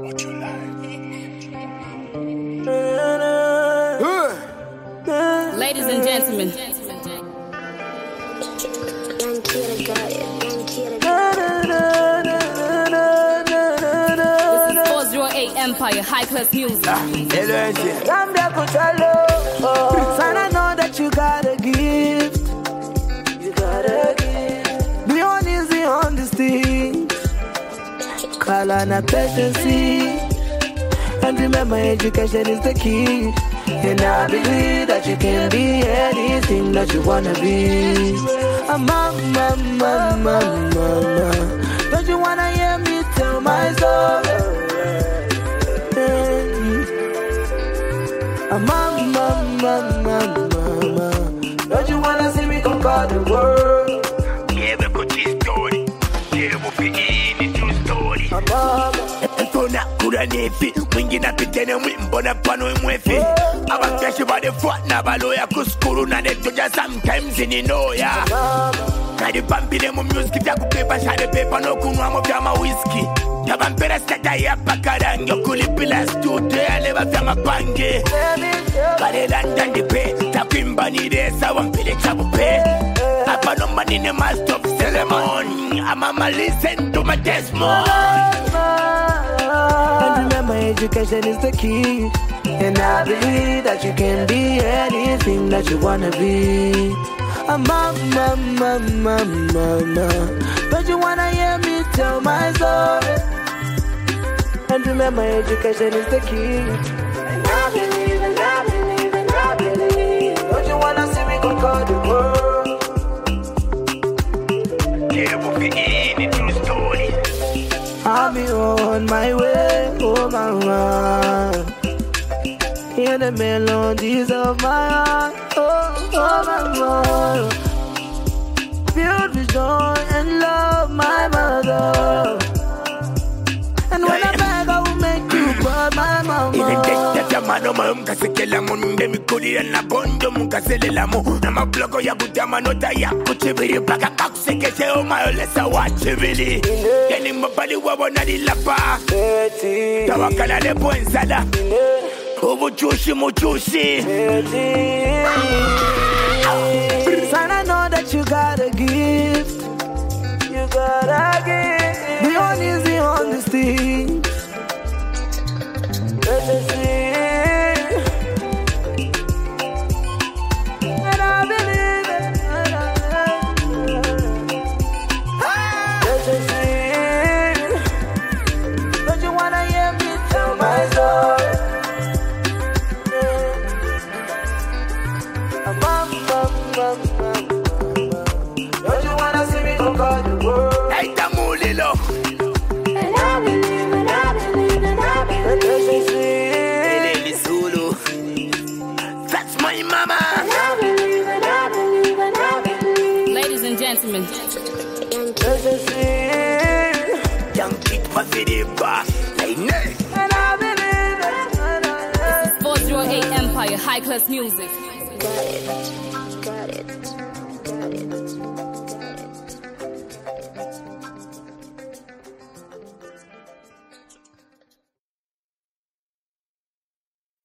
what you like. Ladies and gentlemen, this is 408 Empire, high class music. I'm there for son, I know that you got a gift. You got a gift. Be easy on this thing. Call on a patience. And remember, education is the key. And I believe that you can be anything that you wanna be. Mama, mama, mama. Don't you wanna hear me tell my story? Mama, mama, mama. Don't you wanna see me conquer the world? Yeah, we got this story. Yeah, we'll be in the true story. Mama. Tona kura nefi mwingi na pitene mwimbona pano imwefi Abakeshe bade fwat na baloya kuskuru na netoja sometimes ininoya Kadi pampile mu music vya kupepa shade pepa no kunwa vya ma whisky Yabampera skata ya pakarangi Okulipila studio ya leva vya mapange Kade London dipe Takwimba ni resa wampile chabupe Hapa no manine master of ceremony Mama listen to my testimony And remember, education is the key. And I believe that you can be anything that you wanna be. Mama, mama, mama. Don't you wanna hear me tell my story? And remember, education is the key. And I believe, and I believe, and I believe. Don't you wanna see me conquer the world? Yeah, we'll be in the true story. I'll be on my way, oh mama. Hear the melodies of my heart, oh mama. Filled with joy and love, my mother. And when I beg, I will make you proud, my mama. Even this ya mano mkasekela munde mikulira na bondo mkaselela mu na mabloko ya butama nota ya kuchibiri paka kakusekeshe o mayolesa wachibili yani mabali wabona dilapa tawakala lepo ensala ubuchushi muchushi Son, I know that you got a gift. You got a gift. Be easy on this thing. And I believe it. Don't you wanna hear me tell my story? Don't you wanna see me conquer the world? Hey, Tamulilo. And I believe, and I believe, and I believe. Eleni Zulu. That's my mama. And I believe, and I believe, and I believe. Ladies and gentlemen, Young kid Mafidiba. Hey, nay. And I believe, and I this is 408 Empire, high class music. Got it.